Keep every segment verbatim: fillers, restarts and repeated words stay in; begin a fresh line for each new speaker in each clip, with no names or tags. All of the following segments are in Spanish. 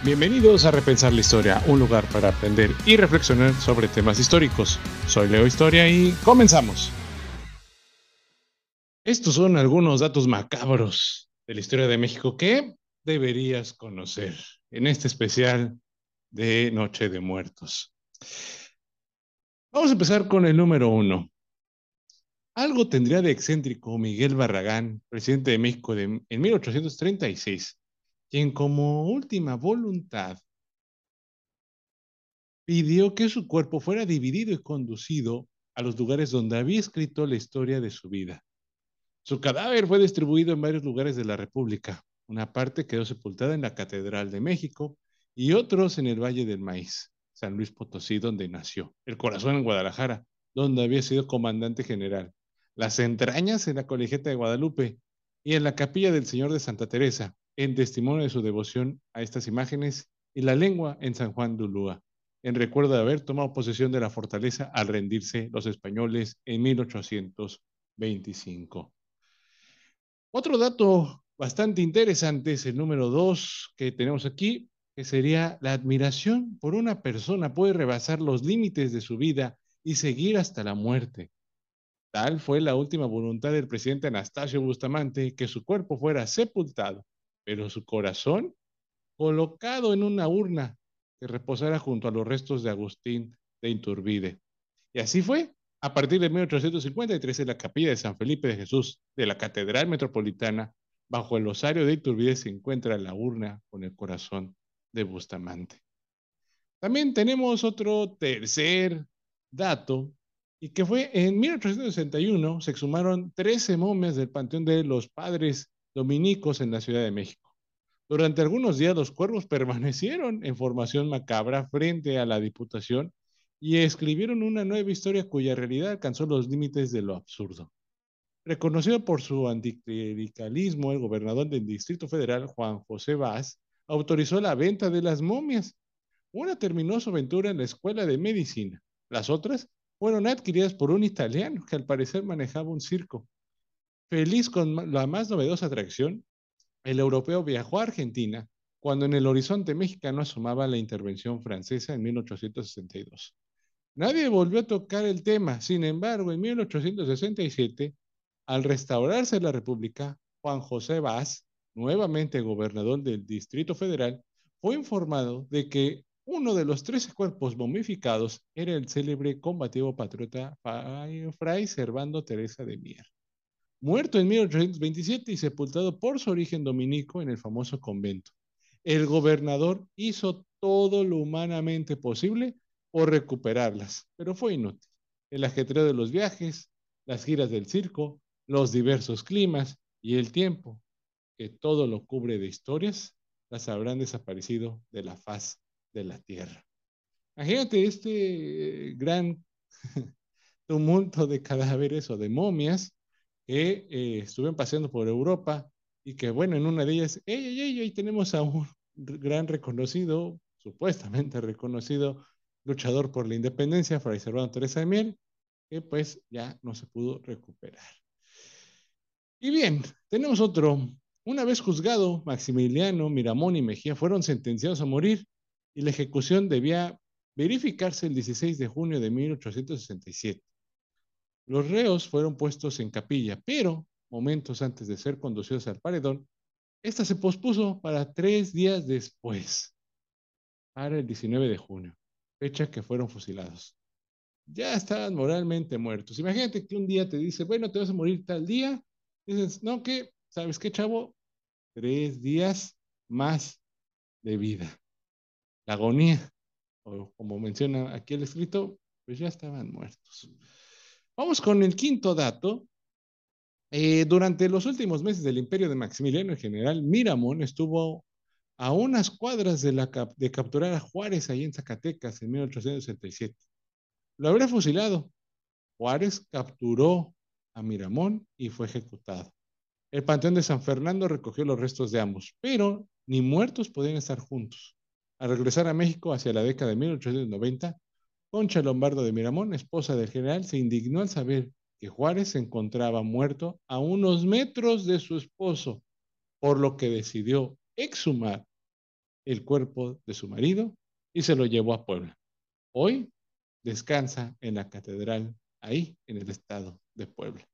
Bienvenidos a Repensar la Historia, un lugar para aprender y reflexionar sobre temas históricos. Soy Leo Historia y comenzamos. Estos son algunos datos macabros de la historia de México que deberías conocer en este especial de Noche de Muertos. Vamos a empezar con el número uno. Algo tendría de excéntrico Miguel Barragán, presidente de México de, en mil ochocientos treinta y seis, quien como última voluntad pidió que su cuerpo fuera dividido y conducido a los lugares donde había escrito la historia de su vida. Su cadáver fue distribuido en varios lugares de la República. Una parte quedó sepultada en la Catedral de México y otros en el Valle del Maíz, San Luis Potosí, donde nació. El corazón en Guadalajara, donde había sido comandante general. Las entrañas en la Colegiata de Guadalupe y en la Capilla del Señor de Santa Teresa, en testimonio de su devoción a estas imágenes, y la lengua en San Juan de Ulúa, en recuerdo de haber tomado posesión de la fortaleza al rendirse los españoles en mil ochocientos veinticinco. Otro dato bastante interesante es el número dos que tenemos aquí, que sería la admiración por una persona puede rebasar los límites de su vida y seguir hasta la muerte. Tal fue la última voluntad del presidente Anastasio Bustamante, que su cuerpo fuera sepultado, pero su corazón colocado en una urna que reposara junto a los restos de Agustín de Iturbide. Y así fue. A partir de mil ochocientos cincuenta y tres, en la capilla de San Felipe de Jesús de la Catedral Metropolitana, bajo el osario de Iturbide, se encuentra la urna con el corazón de Bustamante. También tenemos otro tercer dato, y que fue en mil ochocientos sesenta y uno se exhumaron trece momias del Panteón de los Padres Dominicos en la Ciudad de México. Durante algunos días los cuervos permanecieron en formación macabra frente a la Diputación y escribieron una nueva historia cuya realidad alcanzó los límites de lo absurdo. Reconocido por su anticlericalismo, el gobernador del Distrito Federal, Juan José Vaz, autorizó la venta de las momias. Una terminó su aventura en la Escuela de Medicina. Las otras fueron adquiridas por un italiano que al parecer manejaba un circo. Feliz con la más novedosa atracción, el europeo viajó a Argentina cuando en el horizonte mexicano asomaba la intervención francesa en mil ochocientos sesenta y dos. Nadie volvió a tocar el tema. Sin embargo, en mil ochocientos sesenta y siete, al restaurarse la República, Juan José Vaz, nuevamente gobernador del Distrito Federal, fue informado de que uno de los trece cuerpos momificados era el célebre combativo patriota Fray Servando Teresa de Mier, muerto en mil ochocientos veintisiete y sepultado por su origen dominico en el famoso convento. El gobernador hizo todo lo humanamente posible por recuperarlas, pero fue inútil. El ajetreo de los viajes, las giras del circo, los diversos climas y el tiempo, que todo lo cubre de historias, las habrán desaparecido de la faz de la tierra. Imagínate este gran tumulto de cadáveres o de momias que eh, estuvieron paseando por Europa y que, bueno, en una de ellas, ¡ey, ey, ey! Ahí tenemos a un gran reconocido, supuestamente reconocido, luchador por la independencia, Fray Servando Teresa de Mier, que pues ya no se pudo recuperar. Y bien, tenemos otro. Una vez juzgado, Maximiliano, Miramón y Mejía fueron sentenciados a morir y la ejecución debía verificarse el dieciséis de junio de mil ochocientos sesenta y siete. Los reos fueron puestos en capilla, pero momentos antes de ser conducidos al paredón, esta se pospuso para tres días después, para el diecinueve de junio, fecha que fueron fusilados. Ya estaban moralmente muertos. Imagínate que un día te dice, bueno, te vas a morir tal día. Dices, no, ¿qué? ¿Sabes qué, chavo? Tres días más de vida. La agonía, o como menciona aquí el escrito, pues ya estaban muertos. Vamos con el quinto dato. Eh, durante los últimos meses del imperio de Maximiliano, el general Miramón estuvo a unas cuadras de, la cap de capturar a Juárez ahí en Zacatecas en mil ochocientos sesenta y siete. Lo habría fusilado. Juárez capturó a Miramón y fue ejecutado. El Panteón de San Fernando recogió los restos de ambos, pero ni muertos podían estar juntos. Al regresar a México hacia la década de mil ochocientos noventa, Concha Lombardo de Miramón, esposa del general, se indignó al saber que Juárez se encontraba muerto a unos metros de su esposo, por lo que decidió exhumar el cuerpo de su marido y se lo llevó a Puebla. Hoy descansa en la catedral, ahí en el estado de Puebla.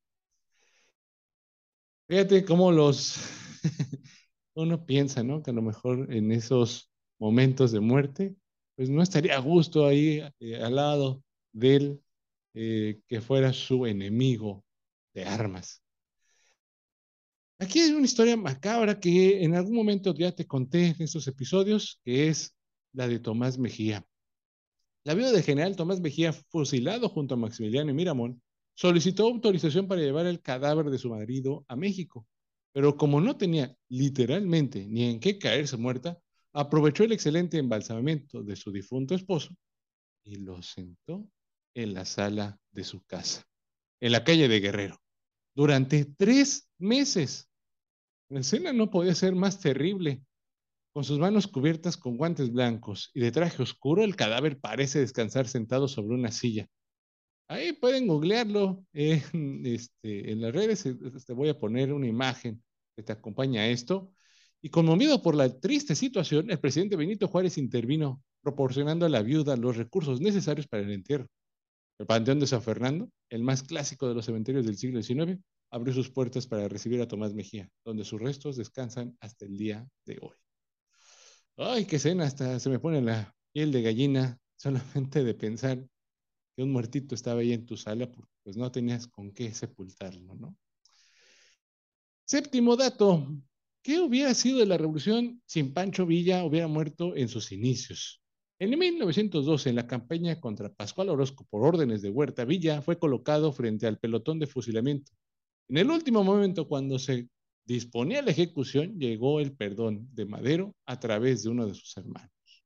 Fíjate cómo los uno piensa, ¿no? Que a lo mejor en esos momentos de muerte, pues no estaría a gusto ahí eh, al lado del eh, que fuera su enemigo de armas. Aquí hay una historia macabra que en algún momento ya te conté en estos episodios, que es la de Tomás Mejía. La viuda del general Tomás Mejía, fusilado junto a Maximiliano y Miramón, solicitó autorización para llevar el cadáver de su marido a México. Pero como no tenía literalmente ni en qué caerse muerta, aprovechó el excelente embalsamamiento de su difunto esposo y lo sentó en la sala de su casa, en la calle de Guerrero, durante tres meses. La escena no podía ser más terrible. Con sus manos cubiertas con guantes blancos y de traje oscuro, el cadáver parece descansar sentado sobre una silla. Ahí pueden googlearlo eh, este, en las redes. eh, Te voy a poner una imagen que te acompaña a esto. Y conmovido por la triste situación, el presidente Benito Juárez intervino, proporcionando a la viuda los recursos necesarios para el entierro. El Panteón de San Fernando, el más clásico de los cementerios del siglo diecinueve, abrió sus puertas para recibir a Tomás Mejía, donde sus restos descansan hasta el día de hoy. Ay, qué escena, hasta se me pone la piel de gallina solamente de pensar que un muertito estaba ahí en tu sala, porque pues no tenías con qué sepultarlo, ¿no? Séptimo dato, ¿qué hubiera sido de la revolución si Pancho Villa hubiera muerto en sus inicios? En mil novecientos doce, en la campaña contra Pascual Orozco por órdenes de Huerta, Villa fue colocado frente al pelotón de fusilamiento. En el último momento, cuando se disponía la ejecución, llegó el perdón de Madero a través de uno de sus hermanos.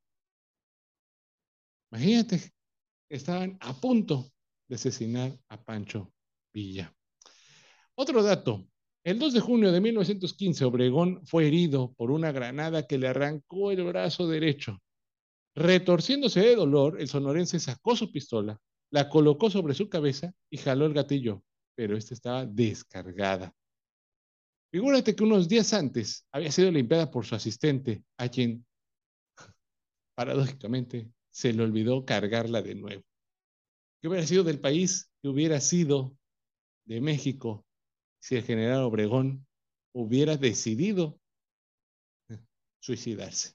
Imagínate, estaban a punto de asesinar a Pancho Villa. Otro dato, el dos de junio de mil novecientos quince, Obregón fue herido por una granada que le arrancó el brazo derecho. Retorciéndose de dolor, el sonorense sacó su pistola, la colocó sobre su cabeza y jaló el gatillo, pero esta estaba descargada. Figúrate que unos días antes había sido limpiada por su asistente, a quien, paradójicamente, se le olvidó cargarla de nuevo. ¿Qué hubiera sido del país? ¿Qué hubiera sido de México si el general Obregón hubiera decidido suicidarse?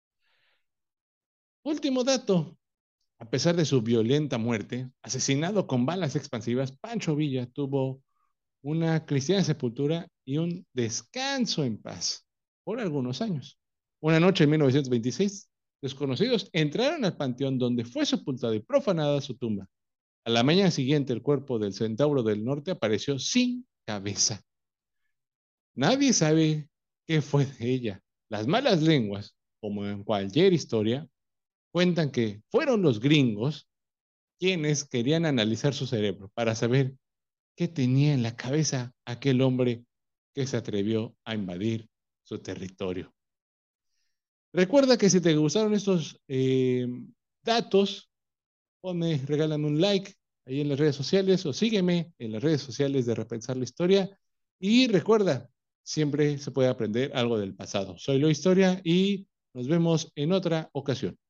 Último dato, a pesar de su violenta muerte, asesinado con balas expansivas, Pancho Villa tuvo una cristiana sepultura y un descanso en paz por algunos años. Una noche en mil novecientos veintiséis, desconocidos entraron al panteón donde fue sepultada y profanada su tumba. A la mañana siguiente, el cuerpo del centauro del norte apareció sin cabeza. Nadie sabe qué fue de ella. Las malas lenguas, como en cualquier historia, cuentan que fueron los gringos quienes querían analizar su cerebro para saber qué tenía en la cabeza aquel hombre que se atrevió a invadir su territorio. Recuerda que si te gustaron estos eh, datos, ponme, regálame un like ahí en las redes sociales o sígueme en las redes sociales de Repensar la Historia. Y recuerda, siempre se puede aprender algo del pasado. Soy Lo Historia y nos vemos en otra ocasión.